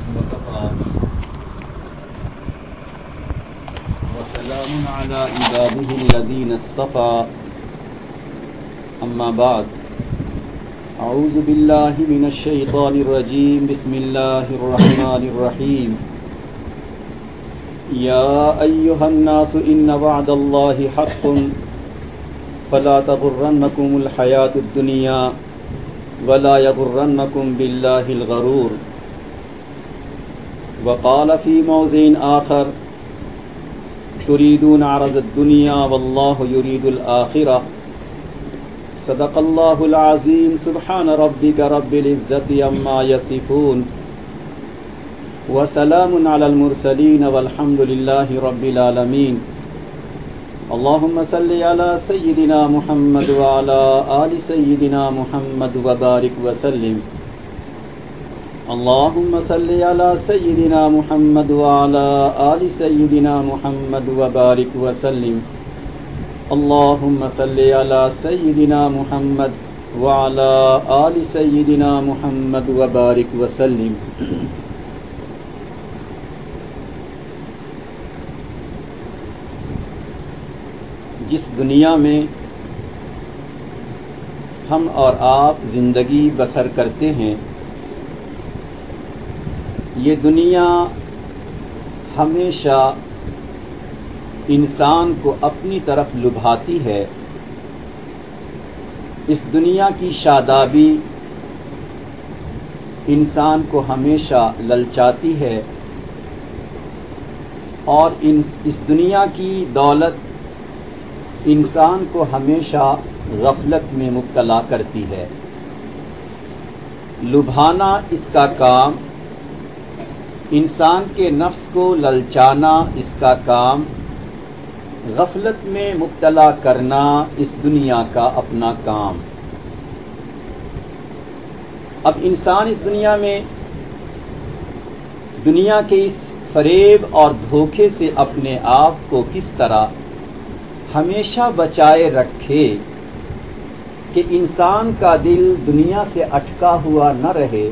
وكفى وسلام على عباده الذين اصطفى أما بعد أعوذ بالله من الشيطان الرجيم بسم الله الرحمن الرحيم يا أيها الناس إن وعد الله حق فلا تغرنكم الحياة الدنيا ولا يغرنكم بالله الغرور وقال في موضع آخر تريدون عرض الدنيا والله يريد الآخرة صدق الله العظيم سبحان ربك رب العزة عما يصفون وسلام على المرسلين والحمد لله رب العالمين اللهم صل على سيدنا محمد وعلى آل سيدنا محمد وبارك وسلم اللهم صل على سيدنا محمد وعلى آل سيدنا محمد وبارك وسلم اللهم صل على سيدنا محمد وعلى آل سيدنا محمد وبارك وسلم جس دنیا میں ہم اور آپ زندگی بسر کرتے ہیں یہ دنیا ہمیشہ انسان کو اپنی طرف لبھاتی ہے. اس دنیا کی شادابی انسان کو ہمیشہ للچاتی ہے اور اس دنیا کی دولت انسان کو ہمیشہ غفلت میں مبتلا کرتی ہے. لبھانا اس کا کام، انسان کے نفس کو للچانا اس کا کام، غفلت میں مبتلا کرنا اس دنیا کا اپنا کام. اب انسان اس دنیا میں دنیا کے اس فریب اور دھوکے سے اپنے آپ کو کس طرح ہمیشہ بچائے رکھے کہ انسان کا دل دنیا سے اٹکا ہوا نہ رہے،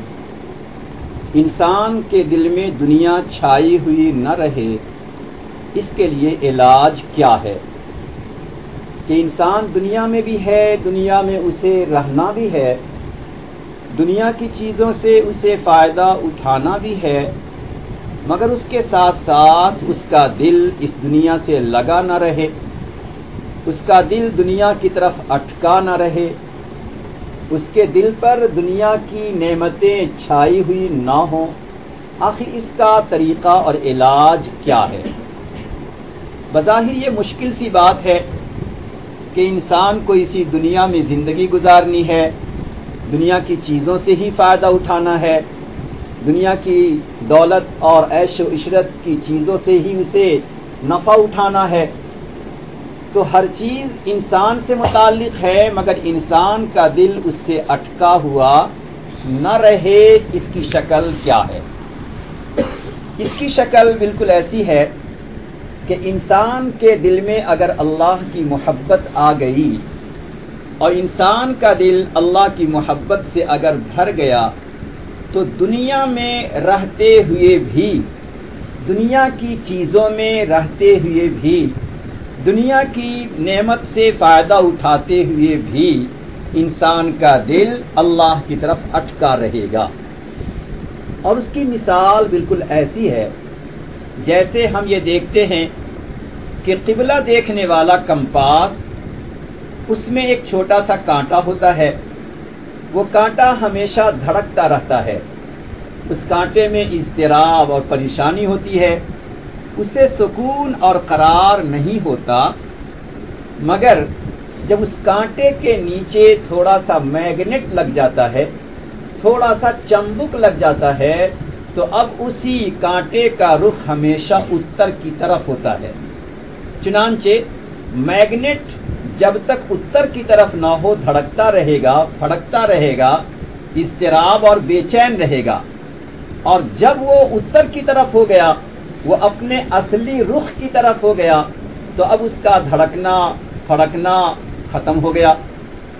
انسان کے دل میں دنیا چھائی ہوئی نہ رہے، اس کے لیے علاج کیا ہے کہ انسان دنیا میں بھی ہے، دنیا میں اسے رہنا بھی ہے، دنیا کی چیزوں سے اسے فائدہ اٹھانا بھی ہے، مگر اس کے ساتھ ساتھ اس کا دل اس دنیا سے لگا نہ رہے، اس کا دل دنیا کی طرف اٹکا نہ رہے، اس کے دل پر دنیا کی نعمتیں چھائی ہوئی نہ ہوں. آخر اس کا طریقہ اور علاج کیا ہے؟ بظاہر یہ مشکل سی بات ہے کہ انسان کو اسی دنیا میں زندگی گزارنی ہے، دنیا کی چیزوں سے ہی فائدہ اٹھانا ہے، دنیا کی دولت اور عیش و عشرت کی چیزوں سے ہی اسے نفع اٹھانا ہے. تو ہر چیز انسان سے متعلق ہے مگر انسان کا دل اس سے اٹکا ہوا نہ رہے. اس کی شکل کیا ہے؟ اس کی شکل بالکل ایسی ہے کہ انسان کے دل میں اگر اللہ کی محبت آ گئی اور انسان کا دل اللہ کی محبت سے اگر بھر گیا تو دنیا میں رہتے ہوئے بھی، دنیا کی چیزوں میں رہتے ہوئے بھی، دنیا کی نعمت سے فائدہ اٹھاتے ہوئے بھی انسان کا دل اللہ کی طرف اٹکا رہے گا. اور اس کی مثال بالکل ایسی ہے جیسے ہم یہ دیکھتے ہیں کہ قبلہ دیکھنے والا کمپاس، اس میں ایک چھوٹا سا کانٹا ہوتا ہے، وہ کانٹا ہمیشہ دھڑکتا رہتا ہے، اس کانٹے میں اضطراب اور پریشانی ہوتی ہے، اسے سکون اور قرار نہیں ہوتا. مگر جب اس کانٹے کے نیچے تھوڑا سا میگنیٹ لگ جاتا ہے، تھوڑا سا چمبک لگ جاتا ہے، تو اب اسی کانٹے کا رخ ہمیشہ اتر کی طرف ہوتا ہے. چنانچہ میگنیٹ جب تک اتر کی طرف نہ ہو دھڑکتا رہے گا، پھڑکتا رہے گا، اضطراب اور بے چین رہے گا، اور جب وہ اتر کی طرف ہو گیا، وہ اپنے اصلی رخ کی طرف ہو گیا، تو اب اس کا دھڑکنا پھڑکنا ختم ہو گیا.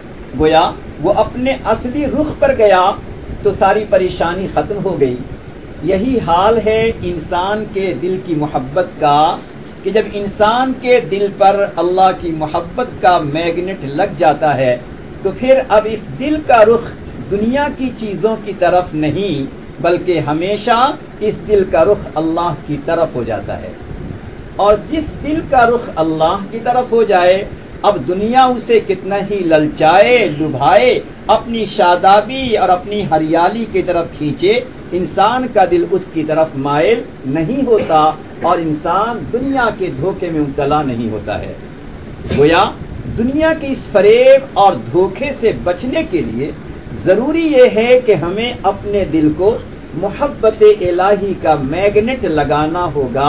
گویا وہ اپنے اصلی رخ پر گیا تو ساری پریشانی ختم ہو گئی. یہی حال ہے انسان کے دل کی محبت کا کہ جب انسان کے دل پر اللہ کی محبت کا میگنیٹ لگ جاتا ہے تو پھر اب اس دل کا رخ دنیا کی چیزوں کی طرف نہیں بلکہ ہمیشہ اس دل کا رخ اللہ کی طرف ہو جاتا ہے. اور جس دل کا رخ اللہ کی طرف ہو جائے اب دنیا اسے کتنا ہی للچائے لبھائے اپنی شادابی اور اپنی ہریالی کی طرف کھینچے انسان کا دل اس کی طرف مائل نہیں ہوتا اور انسان دنیا کے دھوکے میں مبتلا نہیں ہوتا ہے. گویا دنیا کے اس فریب اور دھوکے سے بچنے کے لیے ضروری یہ ہے کہ ہمیں اپنے دل کو محبت الہی کا میگنیٹ لگانا ہوگا.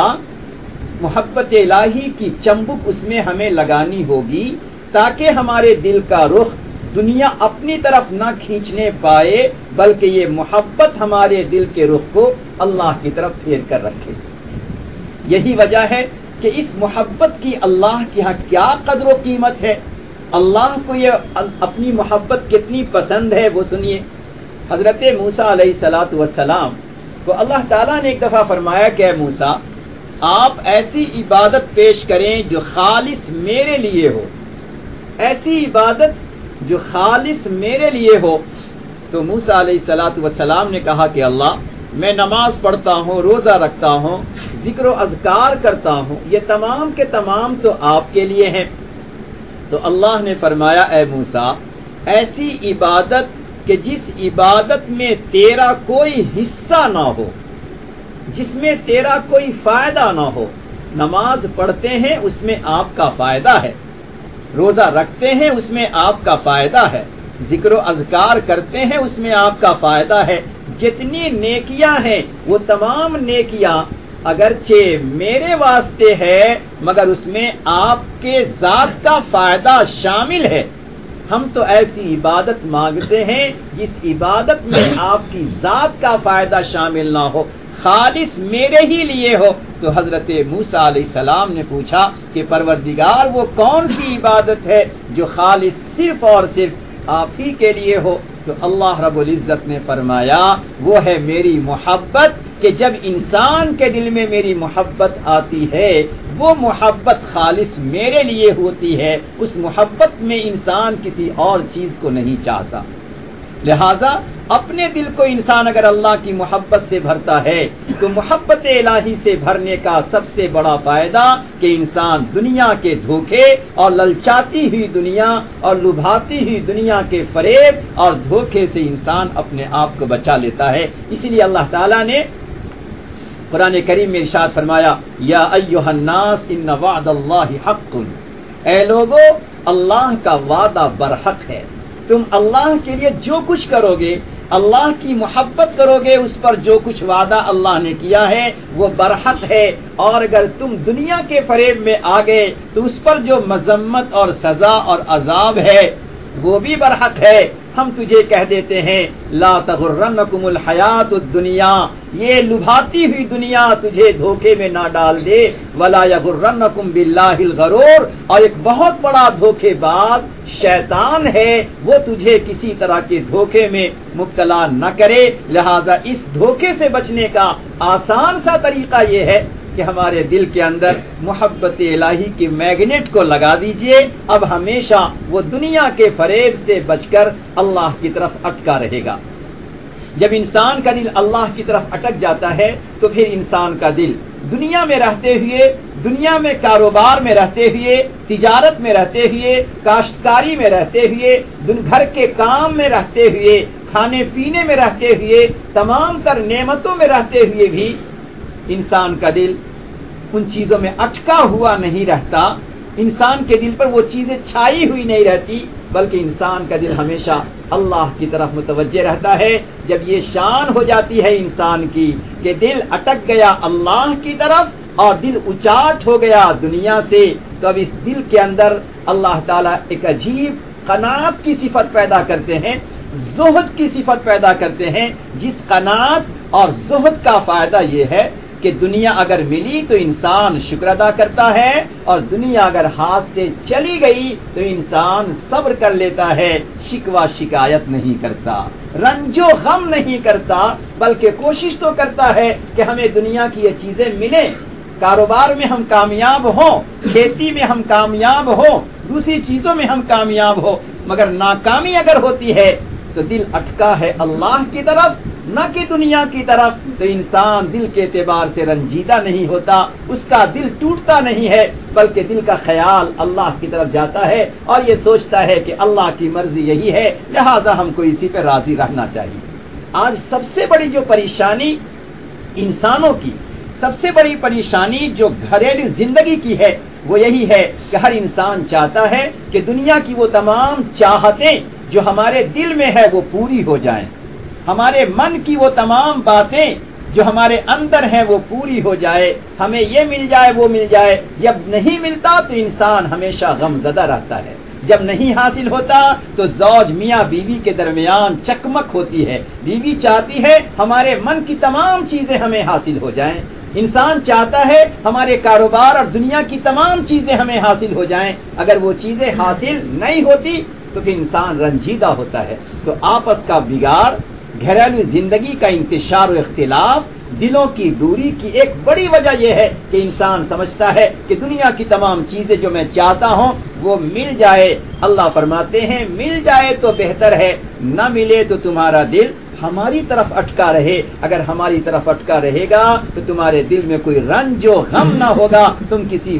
محبت الہی کی چمبک اس میں ہمیں لگانی ہوگی تاکہ ہمارے دل کا رخ دنیا اپنی طرف نہ کھینچنے پائے بلکہ یہ محبت ہمارے دل کے رخ کو اللہ کی طرف پھیر کر رکھے. یہی وجہ ہے کہ اس محبت کی اللہ کے ہاں کیا قدر و قیمت ہے. اللہ کو یہ اپنی محبت کتنی پسند ہے وہ سنیے. حضرت موسیٰ علیہ الصلاۃ والسلام کو اللہ تعالیٰ نے ایک دفعہ فرمایا کہ اے موسیٰ آپ ایسی عبادت پیش کریں جو خالص میرے لیے ہو, ایسی عبادت جو خالص میرے لیے ہو. تو موسیٰ علیہ الصلاۃ والسلام نے کہا کہ اللہ میں نماز پڑھتا ہوں, روزہ رکھتا ہوں, ذکر و اذکار کرتا ہوں, یہ تمام کے تمام تو آپ کے لیے ہیں. تو اللہ نے فرمایا اے موسیٰ ایسی عبادت کہ جس عبادت میں تیرا کوئی حصہ نہ ہو, جس میں تیرا کوئی فائدہ نہ ہو. نماز پڑھتے ہیں اس میں آپ کا فائدہ ہے, روزہ رکھتے ہیں اس میں آپ کا فائدہ ہے, ذکر و اذکار کرتے ہیں اس میں آپ کا فائدہ ہے. جتنی نیکیاں ہیں وہ تمام نیکیاں اگرچہ میرے واسطے ہے مگر اس میں آپ کے ذات کا فائدہ شامل ہے. ہم تو ایسی عبادت مانگتے ہیں جس عبادت میں آپ کی ذات کا فائدہ شامل نہ ہو, خالص میرے ہی لیے ہو. تو حضرت موسیٰ علیہ السلام نے پوچھا کہ پروردگار وہ کون سی عبادت ہے جو خالص صرف اور صرف آپ ہی کے لیے ہو. تو اللہ رب العزت نے فرمایا وہ ہے میری محبت کہ جب انسان کے دل میں میری محبت آتی ہے وہ محبت خالص میرے لیے ہوتی ہے, اس محبت میں انسان کسی اور چیز کو نہیں چاہتا. لہذا اپنے دل کو انسان اگر اللہ کی محبت سے بھرتا ہے تو محبت الہی سے بھرنے کا سب سے بڑا فائدہ کہ انسان دنیا کے دھوکے اور للچاتی ہوئی دنیا اور لبھاتی ہوئی دنیا کے فریب اور دھوکے سے انسان اپنے آپ کو بچا لیتا ہے. اسی لیے اللہ تعالیٰ نے قرآن کریم میں ارشاد فرمایا یا ایھا الناس ان وعد اللہ حق, اے لوگو اللہ کا وعدہ برحق ہے. تم اللہ کے لیے جو کچھ کرو گے, اللہ کی محبت کرو گے, اس پر جو کچھ وعدہ اللہ نے کیا ہے وہ برحق ہے. اور اگر تم دنیا کے فریب میں آ گئے تو اس پر جو مذمت اور سزا اور عذاب ہے وہ بھی برحق ہے. ہم تجھے کہہ دیتے ہیں لا تغرنکم الحیات الدنیا, یہ لبھاتی ہوئی دنیا تجھے دھوکے میں نہ ڈال دے, ولا یغرنکم باللہ الغرور, اور ایک بہت بڑا دھوکے باز شیطان ہے وہ تجھے کسی طرح کے دھوکے میں مبتلا نہ کرے. لہذا اس دھوکے سے بچنے کا آسان سا طریقہ یہ ہے کہ ہمارے دل کے اندر محبت الہی کے میگنیٹ کو لگا دیجئے. اب ہمیشہ وہ دنیا کے فریب سے بچ کر اللہ کی طرف اٹکا رہے گا. جب انسان کا دل اللہ کی طرف اٹک جاتا ہے تو پھر انسان کا دل دنیا میں رہتے ہوئے, دنیا میں کاروبار میں رہتے ہوئے, تجارت میں رہتے ہوئے, کاشتکاری میں رہتے ہوئے, گھر کے کام میں رہتے ہوئے, کھانے پینے میں رہتے ہوئے, تمام تر نعمتوں میں رہتے ہوئے بھی انسان کا دل ان چیزوں میں اٹکا ہوا نہیں رہتا. انسان کے دل پر وہ چیزیں چھائی ہوئی نہیں رہتی بلکہ انسان کا دل ہمیشہ اللہ کی طرف متوجہ رہتا ہے. جب یہ شان ہو جاتی ہے انسان کی کہ دل اٹک گیا اللہ کی طرف اور دل اچاٹ ہو گیا دنیا سے, تو اب اس دل کے اندر اللہ تعالیٰ ایک عجیب قناعت کی صفت پیدا کرتے ہیں, زہد کی صفت پیدا کرتے ہیں, جس قناعت اور زہد کا فائدہ یہ ہے کہ دنیا اگر ملی تو انسان شکر ادا کرتا ہے، اور دنیا اگر ہاتھ سے چلی گئی تو انسان صبر کر لیتا ہے، شکوہ شکایت نہیں کرتا، رنج و غم نہیں کرتا، بلکہ کوشش تو کرتا ہے کہ ہمیں دنیا کی یہ چیزیں ملیں، کاروبار میں ہم کامیاب ہوں، کھیتی میں ہم کامیاب ہوں، دوسری چیزوں میں ہم کامیاب ہوں، مگر ناکامی اگر ہوتی ہے تو دل اٹکا ہے اللہ کی طرف نہ کہ دنیا کی طرف، تو انسان دل کے اعتبار سے رنجیدہ نہیں ہوتا، اس کا دل ٹوٹتا نہیں ہے، بلکہ دل کا خیال اللہ کی طرف جاتا ہے اور یہ سوچتا ہے کہ اللہ کی مرضی یہی ہے، لہذا ہم کو اسی پہ راضی رہنا چاہیے۔ آج سب سے بڑی جو پریشانی انسانوں کی، سب سے بڑی پریشانی جو گھریلو زندگی کی ہے وہ یہی ہے کہ ہر انسان چاہتا ہے کہ دنیا کی وہ تمام چاہتیں جو ہمارے دل میں ہے وہ پوری ہو جائیں، ہمارے من کی وہ تمام باتیں جو ہمارے اندر ہیں وہ پوری ہو جائے، ہمیں یہ مل جائے وہ مل جائے۔ جب نہیں ملتا تو انسان ہمیشہ غم زدہ رہتا ہے، جب نہیں حاصل ہوتا تو زوج میاں بیوی کے درمیان چکمک ہوتی ہے، بیوی چاہتی ہے ہمارے من کی تمام چیزیں ہمیں حاصل ہو جائیں، انسان چاہتا ہے ہمارے کاروبار اور دنیا کی تمام چیزیں ہمیں حاصل ہو جائیں، اگر وہ چیزیں حاصل نہیں ہوتی تو پھر انسان رنجیدہ ہوتا ہے۔ تو آپس کا بگاڑ، گھریلو زندگی کا انتشار و اختلاف، دلوں کی دوری کی ایک بڑی وجہ یہ ہے کہ انسان سمجھتا ہے کہ دنیا کی تمام چیزیں جو میں چاہتا ہوں وہ مل جائے۔ اللہ فرماتے ہیں مل جائے تو بہتر ہے، نہ ملے تو تمہارا دل ہماری طرف اٹکا رہے، اگر ہماری طرف اٹکا رہے گا تو تمہارے دل میں کوئی رنج و غم نہ ہوگا، تم کسی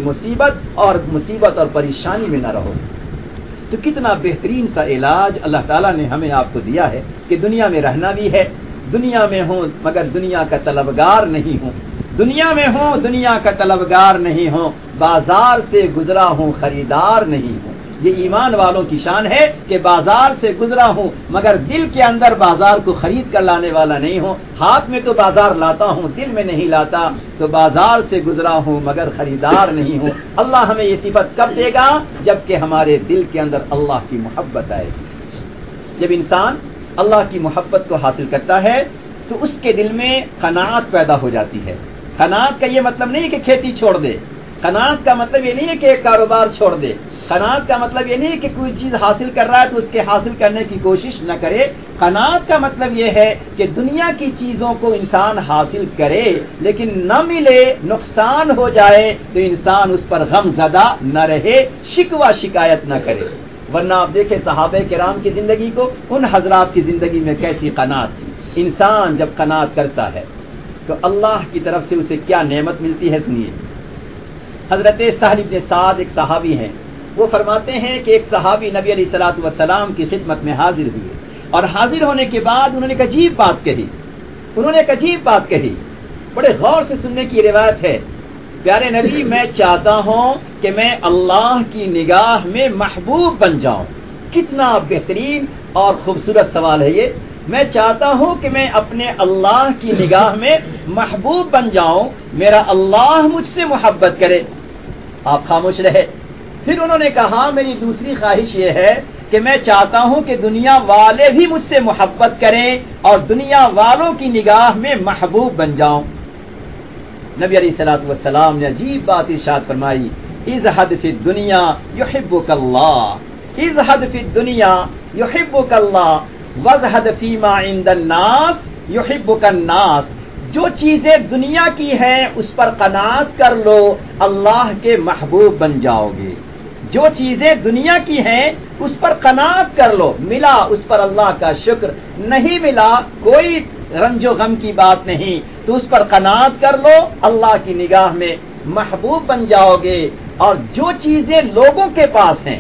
مصیبت اور پریشانی میں نہ رہو۔ تو کتنا بہترین سا علاج اللہ تعالیٰ نے ہمیں آپ کو دیا ہے کہ دنیا میں رہنا بھی ہے، دنیا میں ہوں مگر دنیا کا طلبگار نہیں ہوں، دنیا میں ہوں دنیا کا طلبگار نہیں ہوں، بازار سے گزرا ہوں خریدار نہیں ہوں۔ یہ ایمان والوں کی شان ہے کہ بازار سے گزرا ہوں مگر دل کے اندر بازار کو خرید کر لانے والا نہیں ہوں، ہاتھ میں تو بازار لاتا ہوں دل میں نہیں لاتا، تو بازار سے گزرا ہوں مگر خریدار نہیں ہوں۔ اللہ ہمیں یہ صفت کب دے گا؟ جبکہ ہمارے دل کے اندر اللہ کی محبت آئے گی۔ جب انسان اللہ کی محبت کو حاصل کرتا ہے تو اس کے دل میں قناعت پیدا ہو جاتی ہے۔ قناعت کا یہ مطلب نہیں کہ کھیتی چھوڑ دے، قناعت کا مطلب یہ نہیں ہے کہ ایک کاروبار چھوڑ دے، قناعت کا مطلب یہ نہیں ہے کہ کوئی چیز حاصل کر رہا ہے تو اس کے حاصل کرنے کی کوشش نہ کرے، قناعت کا مطلب یہ ہے کہ دنیا کی چیزوں کو انسان حاصل کرے لیکن نہ ملے، نقصان ہو جائے تو انسان اس پر غم زدہ نہ رہے، شکوہ شکایت نہ کرے۔ ورنہ آپ دیکھیں صحابہ کرام کی زندگی کو، ان حضرات کی زندگی میں کیسی قناعت تھی۔ انسان جب قناعت کرتا ہے تو اللہ کی طرف سے اسے کیا نعمت ملتی ہے، سنیے۔ حضرت سہل بن سعد ایک صحابی ہیں، وہ فرماتے ہیں کہ ایک صحابی نبی علیہ الصلوۃ والسلام کی خدمت میں حاضر ہوئے، اور حاضر ہونے کے بعد انہوں نے ایک عجیب بات کہی، بڑے غور سے سننے کی روایت ہے۔ پیارے نبی، میں چاہتا ہوں کہ میں اللہ کی نگاہ میں محبوب بن جاؤں۔ کتنا بہترین اور خوبصورت سوال ہے یہ، میں چاہتا ہوں کہ میں اپنے اللہ کی نگاہ میں محبوب بن جاؤں، میرا اللہ مجھ سے محبت کرے۔ آپ خاموش رہے۔ پھر انہوں نے کہا میری دوسری خواہش یہ ہے کہ میں چاہتا ہوں کہ دنیا والے بھی مجھ سے محبت کریں اور دنیا والوں کی نگاہ میں محبوب بن جاؤں۔ نبی علیہ الصلوۃ والسلام نے عجیب بات ارشاد فرمائی، ازہد فی الدنیا یحبک اللہ، ازہد فی الدنیا یحبک اللہ وازہد فیما عند الناس یحبک الناس۔ جو چیزیں دنیا کی ہیں اس پر قناعت کر لو، اللہ کے محبوب بن جاؤ گے۔ جو چیزیں دنیا کی ہیں اس پر قناعت کر لو، ملا اس پر اللہ کا شکر، نہیں ملا کوئی رنج و غم کی بات نہیں، تو اس پر قناعت کر لو، اللہ کی نگاہ میں محبوب بن جاؤ گے۔ اور جو چیزیں لوگوں کے پاس ہیں،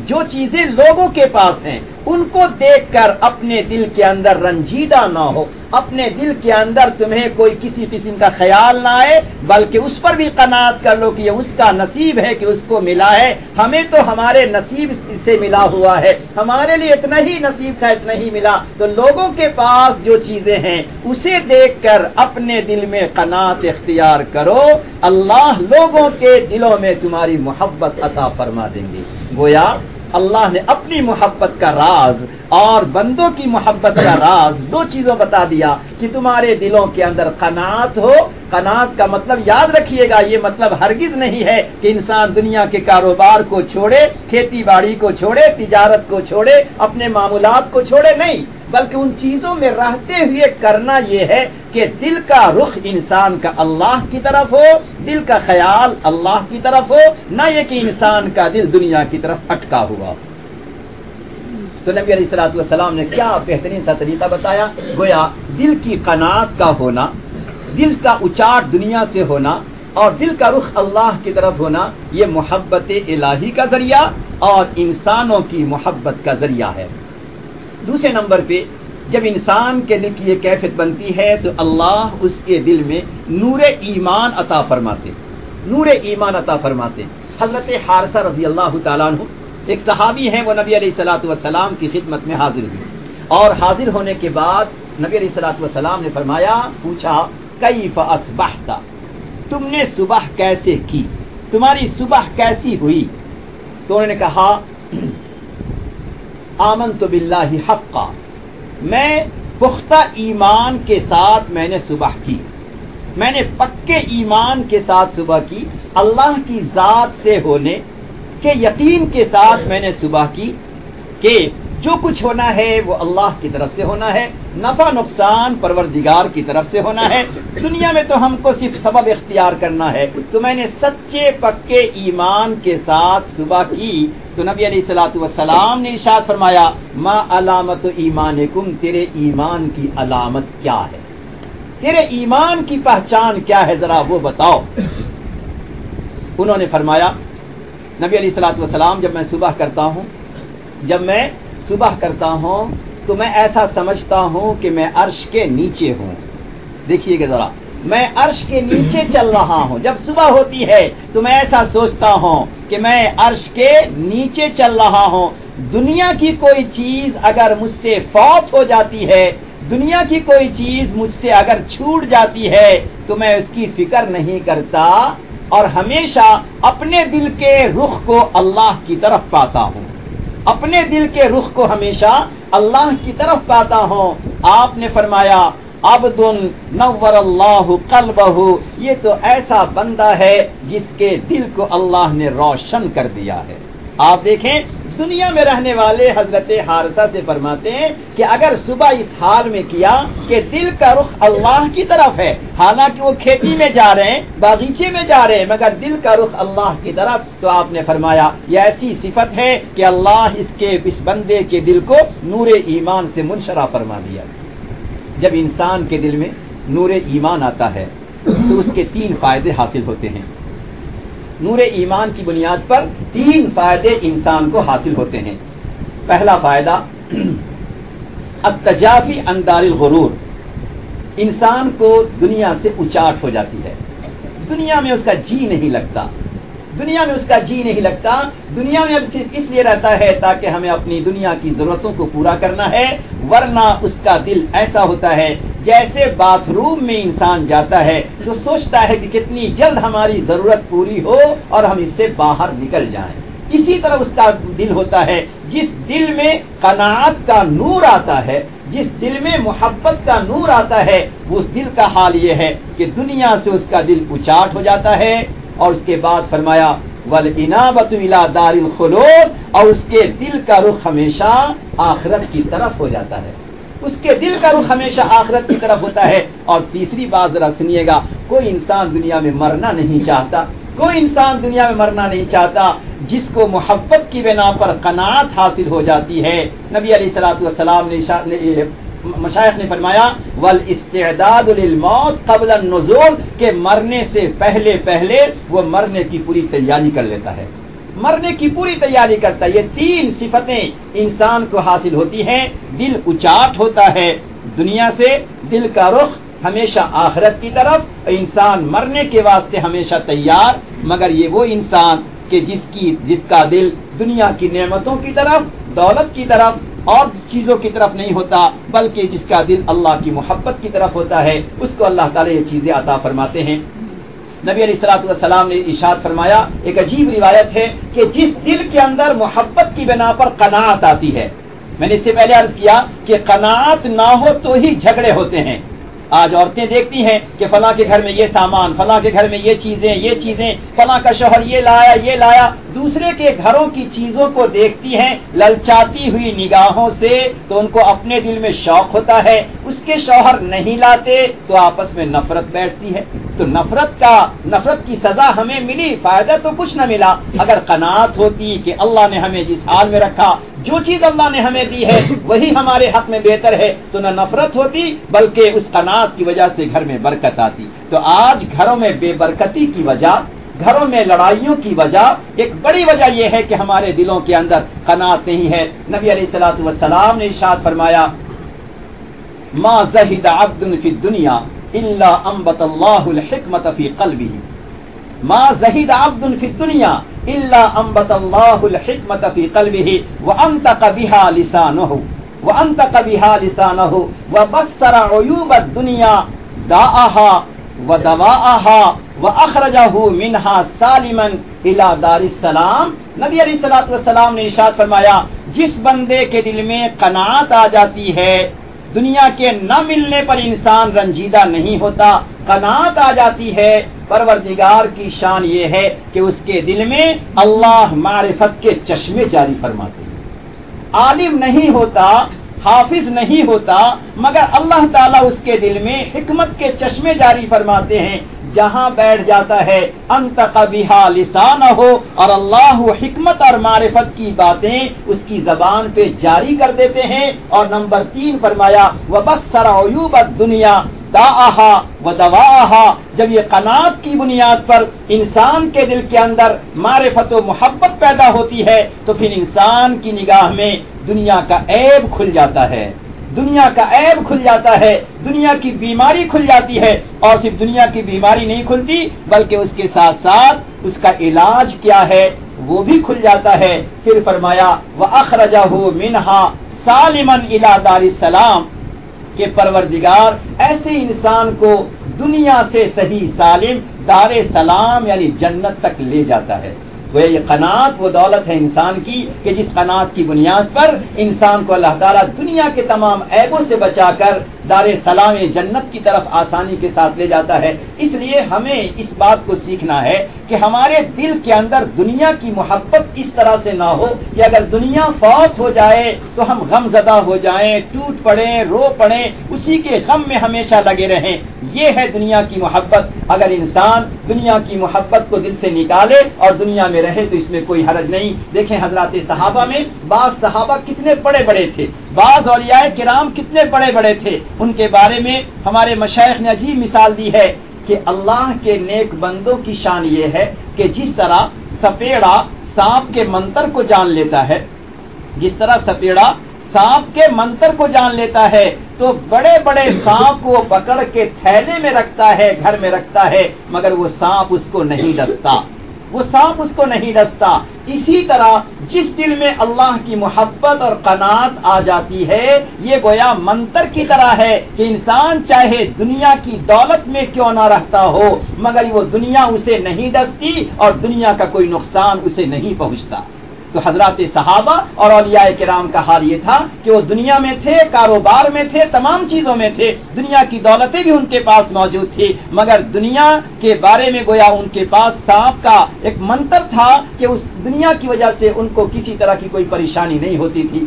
ان کو دیکھ کر اپنے دل کے اندر رنجیدہ نہ ہو، اپنے دل کے اندر تمہیں کوئی کسی قسم کا خیال نہ آئے، بلکہ اس پر بھی قناعت کر لو کہ یہ اس کا نصیب ہے کہ اس کو ملا ہے، ہمیں تو ہمارے نصیب سے ملا ہوا ہے، ہمارے لیے اتنا ہی نصیب تھا، اتنا ہی ملا۔ تو لوگوں کے پاس جو چیزیں ہیں اسے دیکھ کر اپنے دل میں قناعت اختیار کرو، اللہ لوگوں کے دلوں میں تمہاری محبت عطا فرما دیں گے۔ گویا اللہ نے اپنی محبت کا راز اور بندوں کی محبت کا راز دو چیزوں بتا دیا کہ تمہارے دلوں کے اندر قناعت ہو. قناعت کا مطلب یاد رکھیے گا، یہ مطلب ہرگز نہیں ہے کہ انسان دنیا کے کاروبار کو چھوڑے، کھیتی باڑی کو چھوڑے، تجارت کو چھوڑے، اپنے معمولات کو چھوڑے، نہیں، بلکہ ان چیزوں میں رہتے ہوئے کرنا یہ ہے کہ دل کا رخ انسان کا اللہ کی طرف ہو، دل کا خیال اللہ کی طرف ہو، نہ یہ کہ انسان کا دل دنیا کی طرف اٹکا ہوا. تو نبی علیہ الصلوۃ والسلام نے کیا بہترین سا طریقہ بتایا، گویا دل کی قناعت کا ہونا، دل کا اچاٹ دنیا سے ہونا اور دل کا رخ اللہ کی طرف ہونا، یہ محبت الہی کا ذریعہ اور انسانوں کی محبت کا ذریعہ ہے. دوسرے نمبر پہ جب انسان کے دل کی یہ کیفیت بنتی ہے تو اللہ اس کے دل میں نور ایمان عطا فرماتے، نور ایمان عطا فرماتے. حضرت حارثہ رضی اللہ تعالیٰ عنہ ایک صحابی ہیں، وہ نبی علیہ الصلوۃ والسلام کی خدمت میں حاضر ہوئے اور حاضر ہونے کے بعد نبی علیہ الصلوۃ والسلام نے فرمایا، پوچھا کیف اصبحت، تم نے صبح کیسے کی، تمہاری صبح کیسی ہوئی؟ تو انہوں نے کہا آمنت باللہ حقا، میں پختہ ایمان کے ساتھ میں نے صبح کی، میں نے پکے ایمان کے ساتھ صبح کی، اللہ کی ذات سے ہونے کے یقین کے ساتھ میں نے صبح کی کہ جو کچھ ہونا ہے وہ اللہ کی طرف سے ہونا ہے، نفع نقصان پروردگار کی طرف سے ہونا ہے، دنیا میں تو ہم کو صرف سبب اختیار کرنا ہے. تو میں نے سچے پکے ایمان کے ساتھ صبح کی. تو نبی علیہ الصلوۃ والسلام نے ارشاد فرمایا، ما علامت ایمانکم، تیرے ایمان کی علامت کیا ہے، تیرے ایمان کی پہچان کیا ہے، ذرا وہ بتاؤ. انہوں نے فرمایا، نبی علیہ الصلوۃ والسلام، جب میں صبح کرتا ہوں تو میں ایسا سمجھتا ہوں کہ میں عرش کے نیچے ہوں. دیکھیے گا ذرا، میں عرش کے نیچے چل رہا ہوں. جب صبح ہوتی ہے تو میں ایسا سوچتا ہوں کہ میں عرش کے نیچے چل رہا ہوں. دنیا کی کوئی چیز اگر مجھ سے فوت ہو جاتی ہے، دنیا کی کوئی چیز مجھ سے اگر چھوٹ جاتی ہے تو میں اس کی فکر نہیں کرتا اور ہمیشہ اپنے دل کے رخ کو اللہ کی طرف پاتا ہوں، اپنے دل کے رخ کو ہمیشہ اللہ کی طرف پاتا ہوں. آپ نے فرمایا، عبد نور اللہ قلبہ، یہ تو ایسا بندہ ہے جس کے دل کو اللہ نے روشن کر دیا ہے. آپ دیکھیں، دنیا میں رہنے والے حضرت حارثہ سے فرماتے ہیں کہ اگر صبح اس حال میں کیا کہ دل کا رخ اللہ کی طرف ہے، حالانکہ وہ کھیتی میں جا رہے ہیں، باغیچے میں جا رہے ہیں، مگر دل کا رخ اللہ کی طرف، تو آپ نے فرمایا یہ ایسی صفت ہے کہ اللہ اس بندے کے دل کو نور ایمان سے منشرح فرما دیا. جب انسان کے دل میں نور ایمان آتا ہے تو اس کے 3 فائدے حاصل ہوتے ہیں. نور ایمان کی بنیاد پر 3 فائدے انسان کو حاصل ہوتے ہیں. پہلا فائدہ التجافی عن دار الغرور، انسان کو دنیا سے اچاٹ ہو جاتی ہے، دنیا میں اس کا جی نہیں لگتا، دنیا میں اس کا جی نہیں لگتا. دنیا میں اب صرف اس لیے رہتا ہے تاکہ ہمیں اپنی دنیا کی ضرورتوں کو پورا کرنا ہے، ورنہ اس کا دل ایسا ہوتا ہے جیسے باتھ روم میں انسان جاتا ہے تو سوچتا ہے کہ کتنی جلد ہماری ضرورت پوری ہو اور ہم اس سے باہر نکل جائیں. اسی طرح اس کا دل ہوتا ہے، جس دل میں قناعت کا نور آتا ہے، جس دل میں محبت کا نور آتا ہے، اس دل کا حال یہ ہے کہ دنیا سے اس کا دل اچاٹ ہو جاتا ہے. اور اس کے بعد فرمایا وَالْإِنَابَةُ إِلَى دَارِ الْخُلُودِ، اور اس کے دل کا رخ ہمیشہ آخرت کی طرف ہو جاتا ہے، اس کے دل کا رخ ہمیشہ آخرت کی طرف ہوتا ہے. اور تیسری بات ذرا سنیے گا، کوئی انسان دنیا میں مرنا نہیں چاہتا، کوئی انسان دنیا میں مرنا نہیں چاہتا جس کو محبت کی بنا پر قناعت حاصل ہو جاتی ہے. نبی علیہ الصلوۃ والسلام نے مشائخ نے فرمایا والاستعداد للموت قبل النزول، کہ مرنے سے پہلے وہ مرنے کی پوری تیاری کر لیتا ہے، مرنے کی پوری تیاری کرتا ہے. یہ 3 صفتیں انسان کو حاصل ہوتی ہیں. دل اچاٹ ہوتا ہے دنیا سے، دل کا رخ ہمیشہ آخرت کی طرف، انسان مرنے کے واسطے ہمیشہ تیار. مگر یہ وہ انسان کہ جس کا دل دنیا کی نعمتوں کی طرف، دولت کی طرف اور چیزوں کی طرف نہیں ہوتا، بلکہ جس کا دل اللہ کی محبت کی طرف ہوتا ہے، اس کو اللہ تعالی یہ چیزیں عطا فرماتے ہیں. نبی علیہ الصلوۃ والسلام نے ارشاد فرمایا، ایک عجیب روایت ہے کہ جس دل کے اندر محبت کی بنا پر قناعت آتی ہے، میں نے اس سے پہلے عرض کیا کہ قناعت نہ ہو تو ہی جھگڑے ہوتے ہیں۔ آج عورتیں دیکھتی ہیں کہ فلاں کے گھر میں یہ سامان، فلاں کے گھر میں یہ چیزیں، فلاں کا شوہر یہ لایا، دوسرے کے گھروں کی چیزوں کو دیکھتی ہیں للچاتی ہوئی نگاہوں سے، تو ان کو اپنے دل میں شوق ہوتا ہے، اس کے شوہر نہیں لاتے تو آپس میں نفرت بیٹھتی ہے۔ تو نفرت کی سزا ہمیں ملی، فائدہ تو کچھ نہ ملا۔ اگر قناعت ہوتی کہ اللہ نے ہمیں جس حال میں رکھا، جو چیز اللہ نے ہمیں دی ہے وہی ہمارے حق میں بہتر ہے، تو نہ نفرت ہوتی بلکہ اس قناعت کی وجہ سے گھر میں برکت آتی۔ تو آج گھروں میں بے برکتی کی وجہ، گھروں میں لڑائیوں کی وجہ، ایک بڑی وجہ یہ ہے کہ ہمارے دلوں کے اندر قناعت نہیں ہے۔ نبی علیہ الصلوۃ والسلام نے ارشاد فرمایا، ما زہد عبد فی الدنیا الا انبت اللہ الحکمت فی قلبہ، ما زہد عبد فی الدنیا الا انبت اللہ الحکمت فی قلبہ وانطق بها لسانہ وبصر عیوب الدنیا داءها ودواءها واخرجہ منها سالما الى دار السلام۔ نبی علیہ الصلوۃ والسلام نے ارشاد فرمایا، جس بندے کے دل میں قناعت آ جاتی ہے، دنیا کے نہ ملنے پر انسان رنجیدہ نہیں ہوتا، قناعت آ جاتی ہے، پروردگار کی شان یہ ہے کہ اس کے دل میں اللہ معرفت کے چشمے جاری فرماتے ہیں۔ عالم نہیں ہوتا، حافظ نہیں ہوتا، مگر اللہ تعالیٰ اس کے دل میں حکمت کے چشمے جاری فرماتے ہیں۔ جہاں بیٹھ جاتا ہے انطق بہا لسانہ ہو، اور اللہ حکمت اور معرفت کی باتیں اس کی زبان پہ جاری کر دیتے ہیں۔ اور نمبر 3 فرمایا، وبصر عیوب الدنیا داءها ودواءها۔ جب یہ قناعت کی بنیاد پر انسان کے دل کے اندر معرفت و محبت پیدا ہوتی ہے تو پھر انسان کی نگاہ میں دنیا کا عیب کھل جاتا ہے، دنیا کا عیب کھل جاتا ہے، دنیا کی بیماری کھل جاتی ہے، اور صرف دنیا کی بیماری نہیں کھلتی بلکہ اس کے ساتھ ساتھ اس کا علاج کیا ہے وہ بھی کھل جاتا ہے۔ پھر فرمایا، وَأَخْرَجَهُ مِنْهَا سَالِمًا إِلَى دَارِ السَّلَامِ، کہ پروردگار ایسے انسان کو دنیا سے صحیح سالم دار سلام یعنی جنت تک لے جاتا ہے۔ وہ یہ قناعت وہ دولت ہے انسان کی کہ جس قناعت کی بنیاد پر انسان کو اللہ تعالیٰ دنیا کے تمام عیبوں سے بچا کر دار سلام جنت کی طرف آسانی کے ساتھ لے جاتا ہے۔ اس لیے ہمیں اس بات کو سیکھنا ہے کہ ہمارے دل کے اندر دنیا کی محبت اس طرح سے نہ ہو کہ اگر دنیا فوت ہو جائے تو ہم غم زدہ ہو جائیں، ٹوٹ پڑیں، رو پڑیں، اسی کے غم میں ہمیشہ لگے رہیں۔ یہ ہے دنیا کی محبت۔ اگر انسان دنیا کی محبت کو دل سے نکالے اور دنیا میں رہے تو اس میں کوئی حرج نہیں۔ دیکھیں حضرات صحابہ میں بعض صحابہ کتنے بڑے بڑے تھے، بعض اولیاء کرام کتنے بڑے بڑے تھے، ان کے بارے میں ہمارے مشائخ نے عجیب مثال دی ہے کہ اللہ کے نیک بندوں کی شان یہ ہے کہ جس طرح سپیڑا سانپ کے منتر کو جان لیتا ہے، جس طرح سپیڑا سانپ کے منتر کو جان لیتا ہے تو بڑے بڑے سانپ کو پکڑ کے تھیلے میں رکھتا ہے، گھر میں رکھتا ہے، مگر وہ سانپ اس کو نہیں ڈستا، وہ سانپ اس کو نہیں ڈستا۔ اسی طرح جس دل میں اللہ کی محبت اور قناعت آ جاتی ہے یہ گویا منتر کی طرح ہے کہ انسان چاہے دنیا کی دولت میں کیوں نہ رہتا ہو مگر وہ دنیا اسے نہیں ڈستی اور دنیا کا کوئی نقصان اسے نہیں پہنچتا۔ تو حضرات صحابہ اور اولیاء کرام کا حال یہ تھا کہ وہ دنیا میں تھے، کاروبار میں تھے، تمام چیزوں میں تھے، دنیا کی دولتیں بھی ان کے پاس موجود تھی، مگر دنیا کے بارے میں گویا ان کے پاس سانپ کا ایک منتر تھا کہ اس دنیا کی وجہ سے ان کو کسی طرح کی کوئی پریشانی نہیں ہوتی تھی۔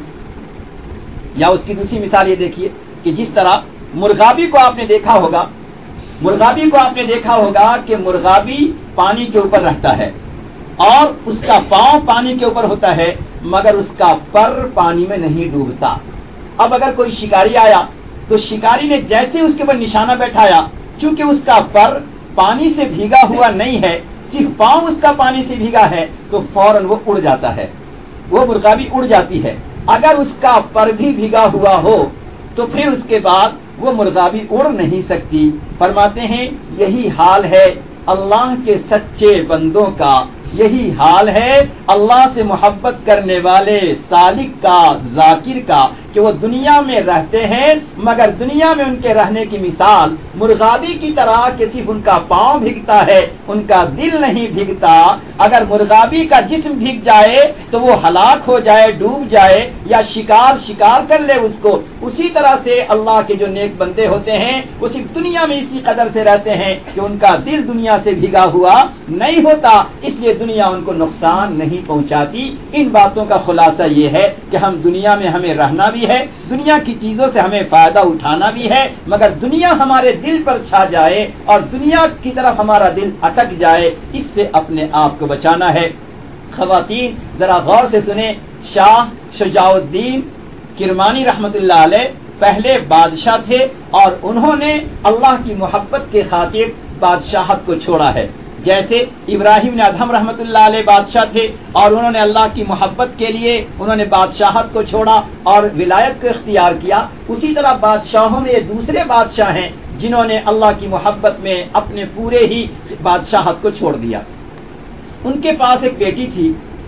یا اس کی دوسری مثال یہ دیکھیے کہ جس طرح مرغابی کو آپ نے دیکھا ہوگا، مرغابی کو آپ نے دیکھا ہوگا کہ مرغابی پانی کے اوپر رہتا ہے اور اس کا پاؤں پانی کے اوپر ہوتا ہے مگر اس کا پر پانی میں نہیں ڈوبتا۔ اب اگر کوئی شکاری آیا تو شکاری نے جیسے اس کے اوپر نشانہ بیٹھایا، چونکہ اس کا پر پانی سے بھیگا ہوا نہیں ہے، صرف پاؤں اس کا پانی سے بھیگا ہے تو فوراً وہ اڑ جاتا ہے، وہ مرغابی اڑ جاتی ہے۔ اگر اس کا پر بھی بھیگا ہوا ہو تو پھر اس کے بعد وہ مرغابی اڑ نہیں سکتی۔ فرماتے ہیں یہی حال ہے اللہ کے سچے بندوں کا، یہی حال ہے اللہ سے محبت کرنے والے سالک کا، ذاکر کا، کہ وہ دنیا میں رہتے ہیں مگر دنیا میں ان کے رہنے کی مثال مرغابی کی طرح کہ صرف ان کا پاؤں بھیگتا ہے، ان کا دل نہیں بھیگتا۔ اگر مرغابی کا جسم بھیگ جائے تو وہ ہلاک ہو جائے، ڈوب جائے، یا شکار کر لے اس کو، اسی طرح سے اللہ کے جو نیک بندے ہوتے ہیں وہ صرف دنیا میں اسی قدر سے رہتے ہیں کہ ان کا دل دنیا سے بھیگا ہوا نہیں ہوتا، اس لیے دنیا ان کو نقصان نہیں پہنچاتی۔ ان باتوں کا خلاصہ یہ ہے کہ ہم دنیا میں ہمیں رہنا بھی ہے، دنیا کی چیزوں سے ہمیں فائدہ اٹھانا بھی ہے، مگر دنیا ہمارے دل پر چھا جائے اور دنیا کی طرف ہمارا دل اٹک جائے، اس سے اپنے آپ کو بچانا ہے۔ خواتین ذرا غور سے سنیں، شاہ شجاع الدین کرمانی رحمت اللہ علیہ پہلے بادشاہ تھے اور انہوں نے اللہ کی محبت کے خاطر بادشاہت کو چھوڑا ہے۔ جیسے ابراہیم نے ادہم رحمت اللہ علیہ بادشاہ تھے اور انہوں نے اللہ کی محبت کے لیے انہوں نے بادشاہت کو چھوڑا اور ولایت کو اختیار کیا، اسی طرح بادشاہوں میں یہ دوسرے بادشاہ ہیں جنہوں نے اللہ کی محبت میں اپنے پورے ہی بادشاہت کو چھوڑ دیا۔ ان کے پاس ایک بیٹی تھی،